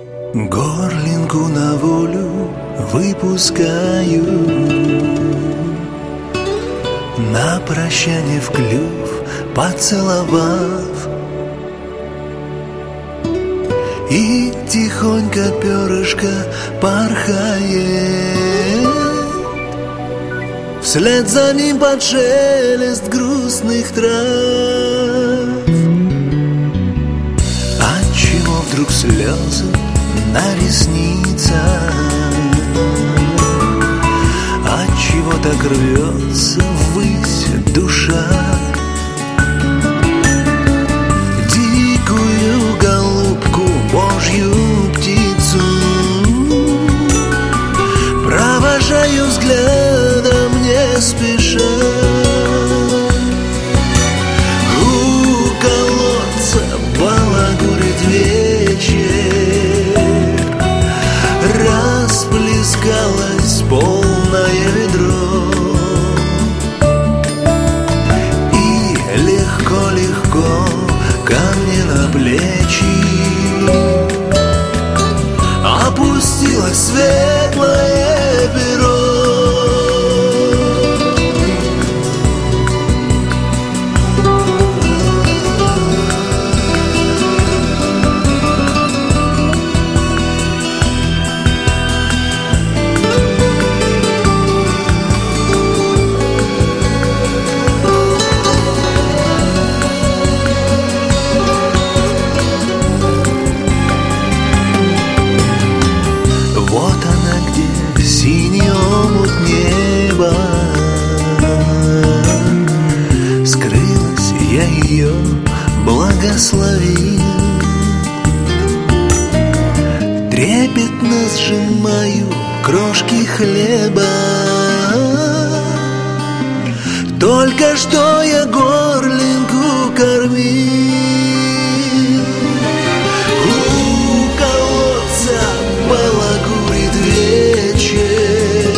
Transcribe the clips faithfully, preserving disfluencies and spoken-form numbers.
Горлинку на волю выпускаю, на прощание в клюв поцеловав, и тихонько перышко порхает, вслед за ним под шелест грустных трав. Отчего вдруг слезы на ресницах? Отчего так рвется ввысь душа? Дикую голубку, божью птицу провожаю взглядом не спеша. У колодца балагурит вечер, расплескалось полное ведро, и легко-легко ко мне на плечи опустилось светлое перо. Вот она где, синий омут неба. Скрылась, я ее благословил. Трепетно сжимаю крошки хлеба. Только что я горлинку кормил. У колодца балагурит вечер,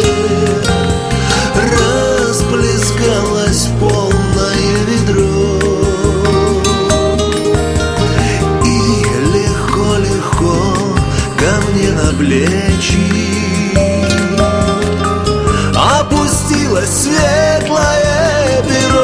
расплескалось полное ведро, и легко-легко ко мне на плечи опустилось светлое перо.